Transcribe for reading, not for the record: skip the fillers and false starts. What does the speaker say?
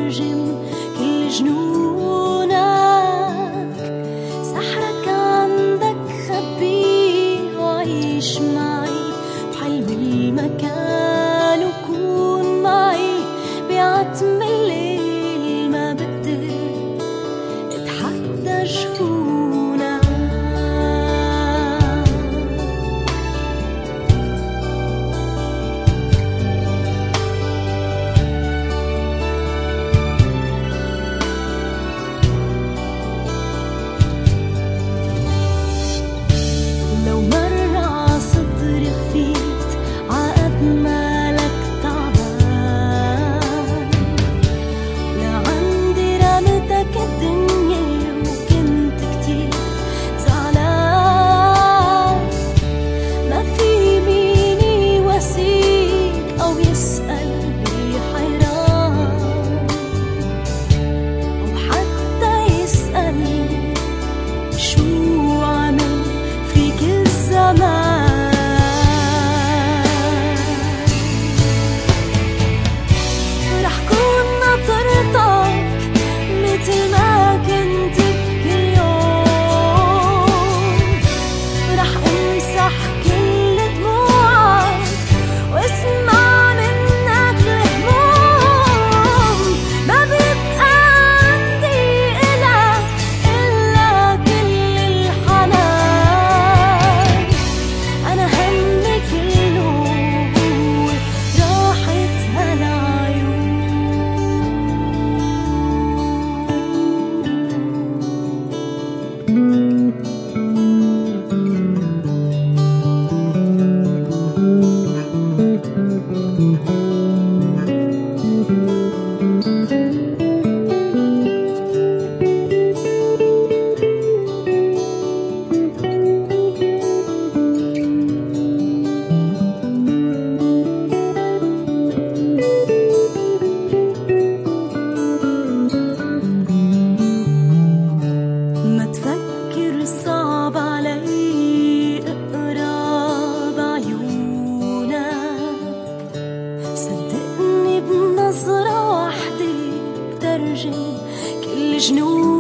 بترجم كل جنونك. سحرك عندك خبيه وعيش معي بحلم المكان وكون معي بعتم الليل. ما بقدر اتحدى جفونك. لو مرة عصدري خفيت عقد مالك تعبان، لعندي رمتك الدنيا وكنت كتير زعلان. ما في مين يواسيك أو يسأل بحيران، أو حتى يسألني شو عمل فيك الزمان. رح كون ناطرتك متل ما كنت كل يوم. رح امسح كل دموعك واسمع منك الهموم. ما بيبقى عندي إلك إلا كل الحنان. أنا همي كله هو راحة هالعيون. ما تفكر صعب علي اقرا بعيونك. صدقني بنظرة واحدة بترجم كل جنونك.